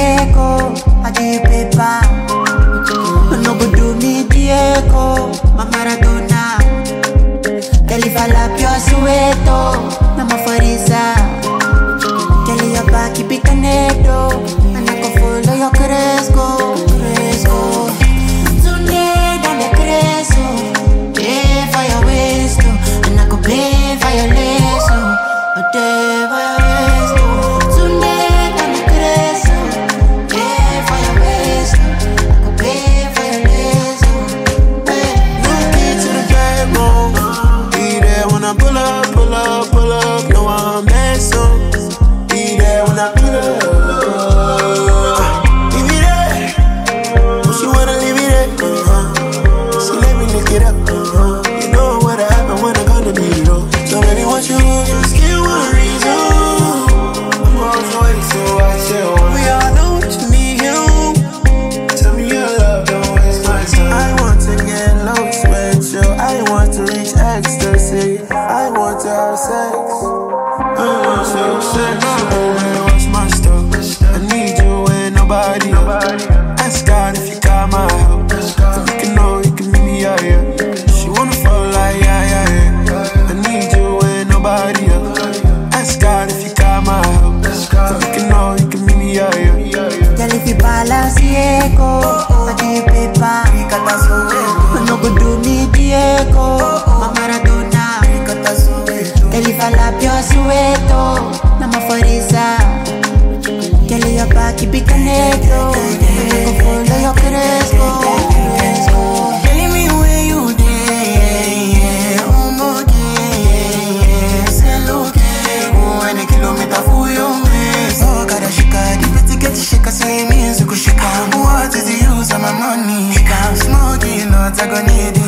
Diego, I give you paper. No go do me Diego, my Maradona. Girl, if I lap your sueto, na mafariza. Girl, your back, keep it connected, and I can follow your Cresco, Cresco. Tonight, I'm the Cresco. Pay for your waist, and I could pay for your lace, a day for your waist. Tonight, I'm the Cresco. Pay for your waist, I could pay for your lace. Look into the bedroom. Be there when I pull up, pull up, pull up. No, I'm messing. Be there when I pull up. Leave me there. She wanna leave me there. She let me lick it up. You know what happened when I gonna need it all. So baby, what you still want reason? I'm on the way, so I chill. We all know what you need. Tell me your love, don't waste my time. I want to get lost with you. I want to reach ecstasy. I want to have sex. I want to have sex. Watch my stuff. I need you and nobody else. Ask God if you got my help. If you can know, you can meet me out here. She wanna fall like yeah. I need you and nobody else. Ask God if you got my help. If you can know, you can meet me out here. Girl, if you balance Diego, I give you paper. No go do me Diego, my Maradona. Girl, if I lap your sueto, na mafariza. Girl, your back, keep it connected, and I can follow your Cresco, Cresco. Telling me where you there, oh my God, say look, oh, and a kilometer for your waist. Oh, gotta shika, the pretty get to shika, say me and so shika. What is the use of my money? Shika, smoking, not I gonna need it.